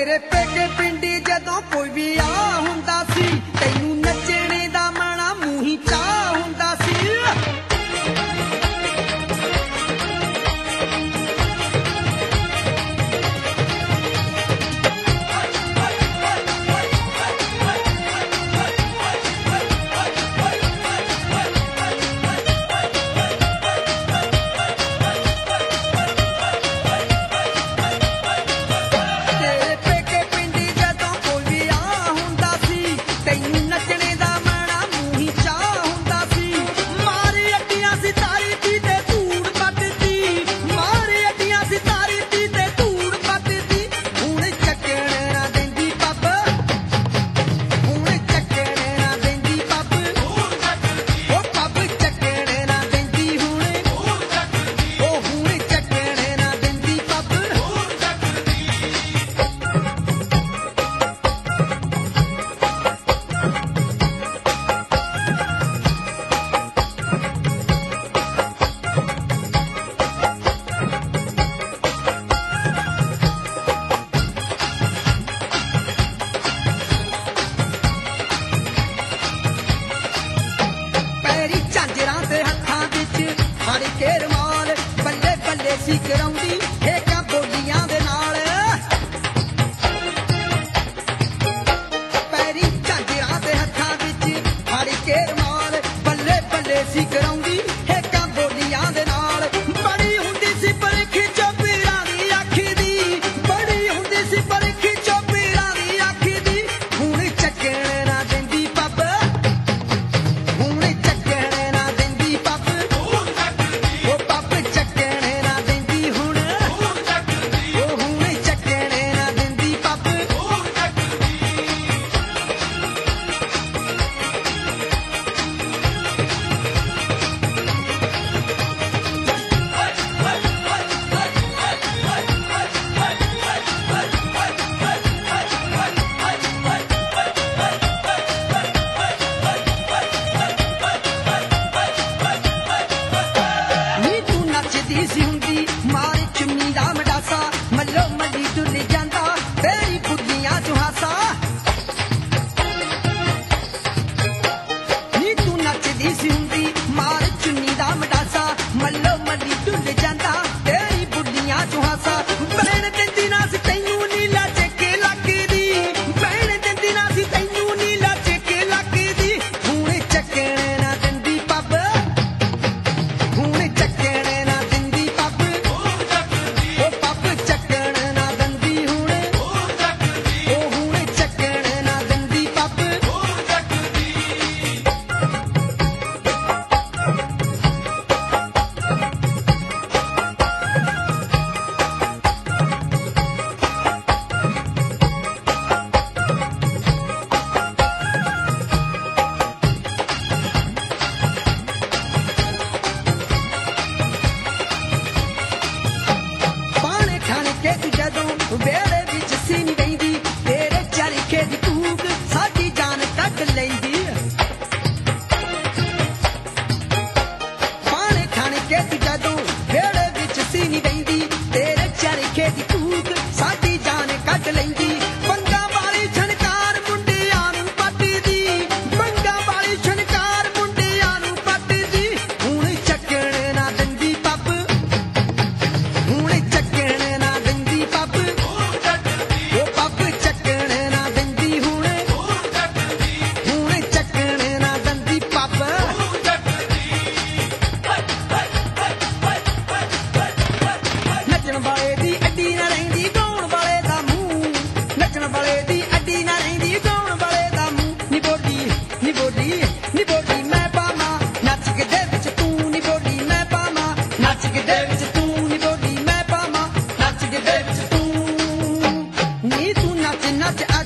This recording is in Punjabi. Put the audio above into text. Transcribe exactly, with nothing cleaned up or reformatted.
ਤੇਰੇ ਪੇਕੇ ਪਿੰਡੀ ਜਦੋਂ ਕੋਈ ਵੀ ਆ ਹੁੰਦਾ ਸੀ ਤੈਨੂੰ ਨੱਚਣੇ ਦਾ ਮਣਾ ਮੂੰਹੀ ਚਾਹ ਹੁੰਦਾ ਸੀ ਸੀ ਕਰਾਉਂਦੀ ਹੇਕਾਂ ਬੋਲੀਆਂ ਦੇ ਨਾਲ ਪੈਰੀ ਝਾਂਜਰਾਂ ਦੇ ਹੱਥਾਂ ਵਿੱਚ ਫੜ ਕੇ ਰੁਮਾਲ ਬੱਲੇ ਬੱਲੇ ਸੀ ਕਰਾਉਂਦੀ ਹੇਕਾਂ ਬੋਲੀਆਂ ਦੇ ਨਾਲ ਬੜੀ ਹੁੰਦੀ ਸੀ ਪਰਖੀ ਚੋਪੀਰਾਂ ਦੀ ਅੱਖੀ ਦੀ ਬੜੀ ਹੁੰਦੀ ਸੀ ਪਰਖੀ ਚੋਪੀਰਾਂ ਦੀ ਅੱਖੀ ਦੀ ਹੁਣ ਚੱਕਣ ਨਾ ਦਿੰਦੀ ਪੱਬ ਹੁਣ ਚੱਕਣ ਨਾ ਦਿੰਦੀ ਪੱਬ ਉਹ ਪੱਬ ਚੱਕਣ ਸੀ ਹੁੰਦੀ ਮਾਰੇ ਚੁੰਨੀ ਦਾ ਮਡਾਸਾ ਮੱਲੋ ਮੱਲੀ ਡੁੱਲ ਜਾਂਦਾ ਤੇਰੀ ਬੁੱਲੀਆਂ ਚੋਂ ਹਾਸਾ ਨੀ ਤੂੰ ਨੱਚਦੀ ਸੀ ਹੁੰਦੀ ਮਾਰੇ ਚੁੰਨੀ ਦਾ ਮਡਾਸਾ ਮੱਲੋ ਮੱਲੀ ਡੁੱਲ ਜਾਂਦਾ ਤੇਰੀ ਬੁੱਲੀਆਂ ਚੋਂ ਹਾਸਾ ਬੈਣ ਦਿੰਦੀ ਨਾ ਸੀ ਤੈਨੂੰ ਨੀਲਾ ਚੱਕੇ ਲੱਗਦੀ ਬੈਣ ਦਿੰਦੀ ਨਾ ਸੀ ਤੈਨੂੰ ਨੀਲਾ ਚੱਕੇ ਲੱਗਦੀ ਹੁਣ ਚੱਕਣ ਨਾ ਦਿੰਦੀ ਪੱਬ ਹੁਣ ਚੱਕਣ ਵੇੜੇ ਵਿੱਚ ਸੀ ਨੀ ਗਈਂਦੀ ਤੇਰੇ ਚਰਖੇ ਦੀ ਕੂਕ ਸਾਡੀ ਜਾਨ ਕੱਢ ਲੈਂਦੀ ਪਾਣੇ ਖਾਣ ਕੇ ਤੂੰ ਜਦੋਂ ਵੇੜੇ ਵਿੱਚ ਸੀ ਨੀ ਗਈਂਦੀ ਤੇਰੇ ਚਰਖੇ ਦੀ ਕੂਕ ਸਾਡੀ ਜਾਨ ਕੱਢ ਲੈਂਦੀ ਬੰਗਾ ਵਾਲੀ ਛਣਕਾਰ ਮੁੰਡਿਆਂ ਨੂੰ ਪੱਟਦੀ ਬੰਗਾ ਵਾਲੀ ਛਣਕਾਰ ਮੁੰਡਿਆਂ ਨੂੰ ਪੱਟਦੀ ਹੁਣ ਚੱਕਣ ਨਾ ਦਿੰਦੀ ਪੱਬ ਹੁਣ ਚੱਕਣ ਨਾ ਦਿੰਦੀ ਪੱਬ ਵਾਲੇ ਦੀ ਅੱਡੀ ਨਾ ਰਹਿੰਦੀ ਗਾਉਣ ਵਾਲੇ ਦਾ ਮੂੰਹ ਨੱਚਣ ਵਾਲੇ ਦੀ ਅੱਡੀ ਨਾ ਰਹਿੰਦੀ ਗਾਉਣ ਵਾਲੇ ਦਾ ਮੂੰਹ ਨੀ ਬੋਲੀ ਨੀ ਬੋਲੀ ਨੀ ਬੋਲੀ ਮੈਂ ਪਾਵਾਂ ਨੱਚ ਕੇ ਦੇ ਵਿੱਚ ਤੂੰ ਨੀ ਬੋਲੀ ਮੈਂ ਪਾਵਾਂ ਨੱਚ ਕੇ ਦੇ ਵਿੱਚ ਤੂੰ ਨੀ ਬੋਲੀ ਮੈਂ ਪਾਵਾਂ ਨੱਚ ਕੇ ਦੇ ਵਿੱਚ ਤੂੰ ਨੀ ਤੂੰ ਨੱਚ ਨੱਚ